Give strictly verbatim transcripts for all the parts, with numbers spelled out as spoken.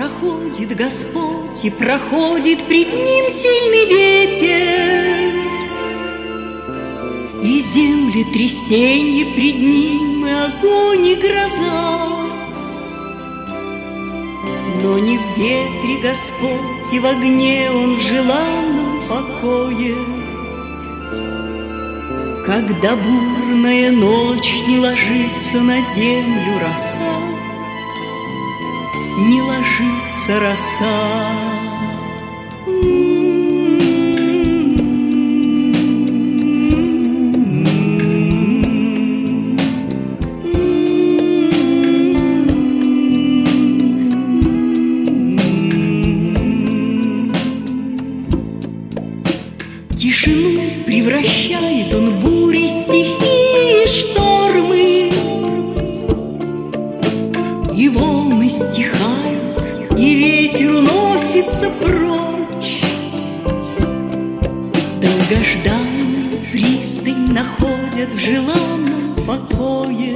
Проходит Господь, и проходит пред Ним сильный ветер, и земли трясенье пред Ним, и огонь, и гроза. Но не в ветре Господь, и в огне Он в желанном покое. Когда бурная ночь не ложится на землю роса, не ложится роса. Тишину превращает Он бури, стихии, штормы, и волны стихают, и ветер уносится прочь. Долгожданную пристань находят в желанном покое.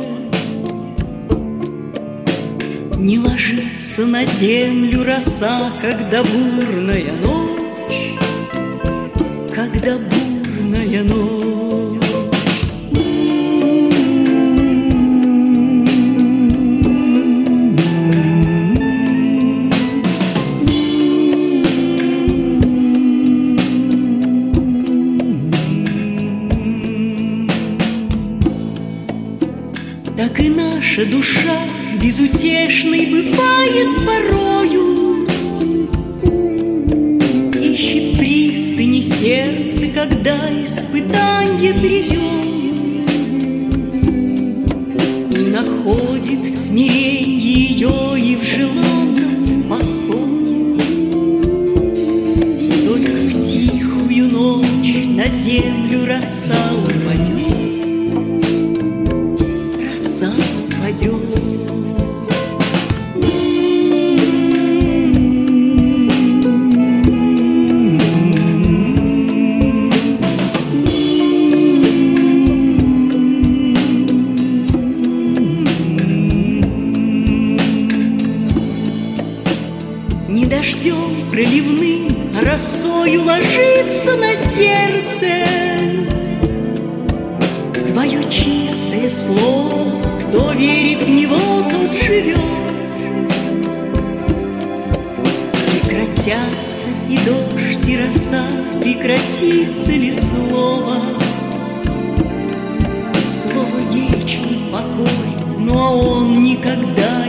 Не ложится на землю роса, когда бурная ночь, когда бурная ночь. Так и наша душа безутешной бывает порою, ищет пристани сердце, когда испытанье придет, и находит в смиренье ее и в желанном покое. Только в тихую ночь на землю роса упадет, роса упадет. Не дождем проливным, а росою ложится на сердце Твое чистое слово. Кто верит в него, тот живет. Прекратятся и дождь, и роса, прекратится ли слово? Слово вечный покой, но он никогда